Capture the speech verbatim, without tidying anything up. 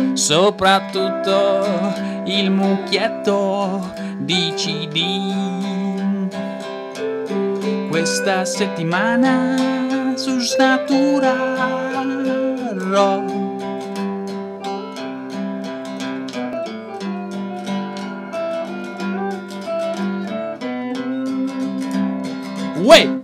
soprattutto il mucchietto di C D. Questa settimana su snaturerò. Uè!